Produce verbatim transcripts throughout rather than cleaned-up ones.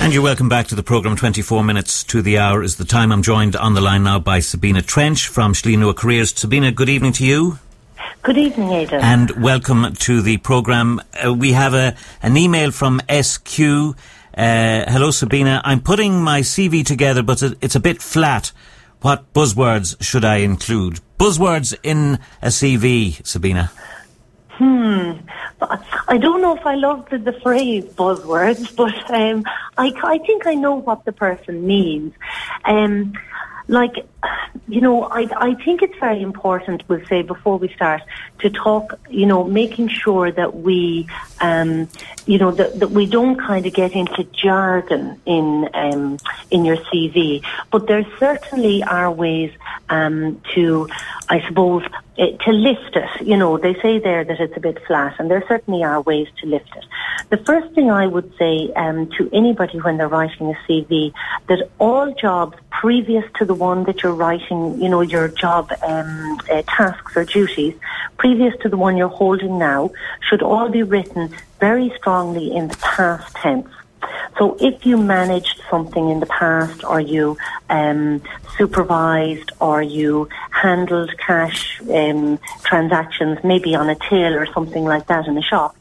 And you're welcome back to the programme. twenty-four minutes to the hour is the time. I'm joined on the line now by Sabina Trench from Schlienua Careers. Sabina, good evening to you. Good evening, Aidan. And welcome to the programme. Uh, we have a an email from S Q. Uh, hello, Sabina. I'm putting my C V together, but it's a bit flat. What buzzwords should I include? Buzzwords in a C V, Sabina. Hmm. I don't know if I love the, the phrase buzzwords, but um, I, I think I know what the person means. Um, like, you know, I, I think it's very important, we'll say, before we start, to talk, you know, making sure that we, um, you know, that, that we don't kind of get into jargon in um, in your C V. But there certainly are ways um, to, I suppose, uh, to lift it. You know, they say there that it's a bit flat, and there certainly are ways to lift it. The first thing I would say um, to anybody when they're writing a C V, that all jobs previous to the one that you're writing, you know, your job um, uh, tasks or duties, previous to the one you're holding now, should all be written very strongly in the past tense. So if you managed something in the past, or you um, supervised, or you handled cash um, transactions, maybe on a till or something like that in a shop,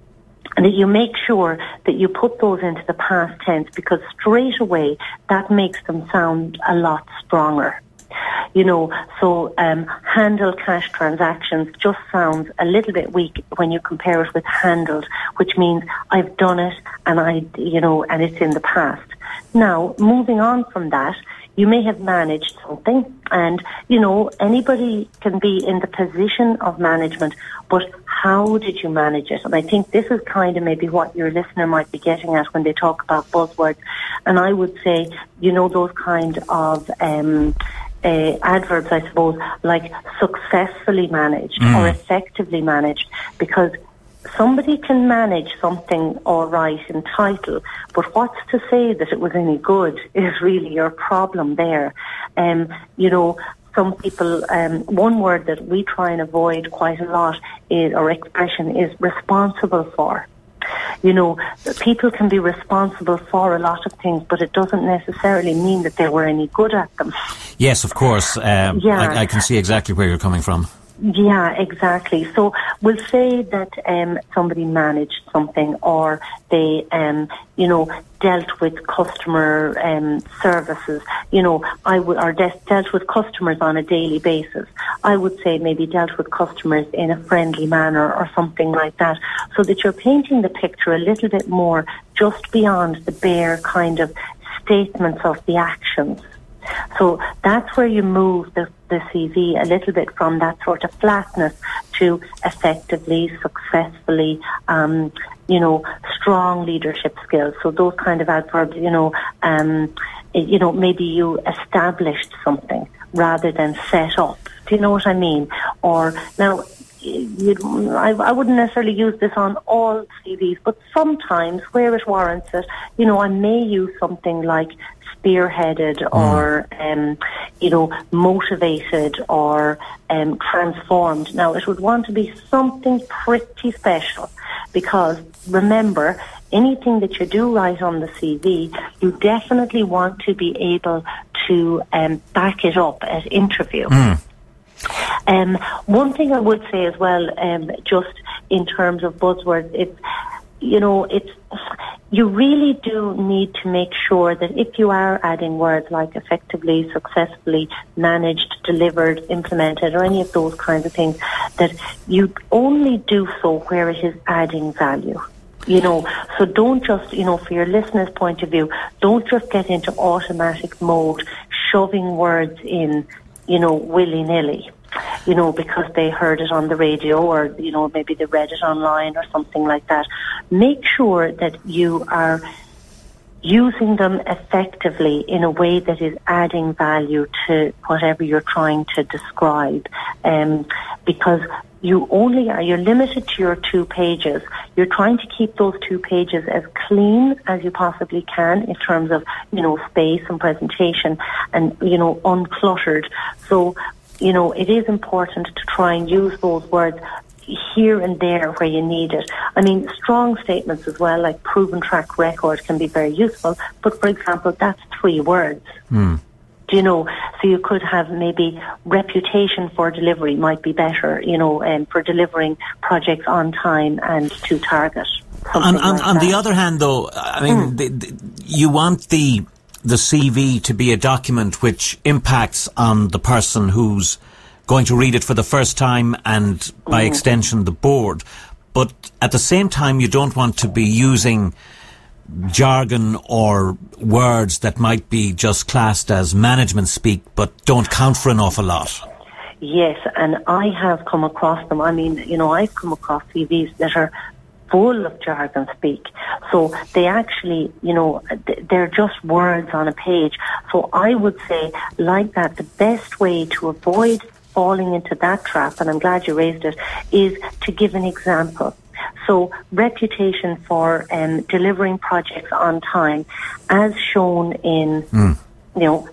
and that you make sure that you put those into the past tense, because straight away that makes them sound a lot stronger. You know, so um, handle cash transactions just sounds a little bit weak when you compare it with handled, which means I've done it and I, you know, and it's in the past. Now, moving on from that, you may have managed something, and, you know, anybody can be in the position of management, but how did you manage it? And I think this is kind of maybe what your listener might be getting at when they talk about buzzwords. And I would say, you know, those kind of um, uh, adverbs, I suppose, like successfully managed mm. or effectively managed, because somebody can manage something all right in title, but what's to say that it was any good is really your problem there. Um, you know, some people, um, one word that we try and avoid quite a lot is, or expression, is responsible for. You know, people can be responsible for a lot of things, but it doesn't necessarily mean that they were any good at them. Yes, of course. Um, yeah. I, I can see exactly where you're coming from. Yeah, exactly. So we'll say that um, somebody managed something, or they, um, you know, dealt with customer um, services. You know, I would, or de- dealt with customers on a daily basis. I would say maybe dealt with customers in a friendly manner or something like that, so that you're painting the picture a little bit more just beyond the bare kind of statements of the actions. So that's where you move the, the C V a little bit from that sort of flatness to effectively, successfully, um, you know, strong leadership skills. So those kind of adverbs, you know, um, you know, maybe you established something rather than set up. Do you know what I mean? Or now, you, I, I wouldn't necessarily use this on all C Vs, but sometimes where it warrants it, you know, I may use something like spearheaded or, um, you know, motivated or um, transformed. Now, it would want to be something pretty special, because remember, anything that you do write on the C V, you definitely want to be able to um, back it up at interview. Mm. Um, one thing I would say as well, um, just in terms of buzzwords, it's, you know, it's, you really do need to make sure that if you are adding words like effectively, successfully, managed, delivered, implemented, or any of those kinds of things, that you only do so where it is adding value. You know, so don't just, you know, for your listener's point of view, don't just get into automatic mode, shoving words in, you know, willy-nilly. You know, because they heard it on the radio, or, you know, maybe they read it online or something like that. Make sure that you are using them effectively in a way that is adding value to whatever you're trying to describe. Um, because you only are, you're limited to your two pages. You're trying to keep those two pages as clean as you possibly can in terms of, you know, space and presentation, and, you know, uncluttered. So, you know, it is important to try and use those words here and there where you need it. I mean, strong statements as well, like proven track record, can be very useful. But, for example, that's three words. Mm. Do you know? So you could have maybe reputation for delivery might be better, you know, um, for delivering projects on time and to target. On, on, like on that. the other hand, though, I mean, mm. the, the, you want the the C V to be a document which impacts on the person who's going to read it for the first time and, by mm. extension, the board. But at the same time, you don't want to be using jargon or words that might be just classed as management speak but don't count for an awful lot. Yes, and I have come across them. I mean, you know, I've come across C Vs that are full of jargon speak. So they actually, you know, they're just words on a page. So I would say, like that, the best way to avoid falling into that trap, and I'm glad you raised it, is to give an example. So reputation for um, delivering projects on time, as shown in, mm. you know,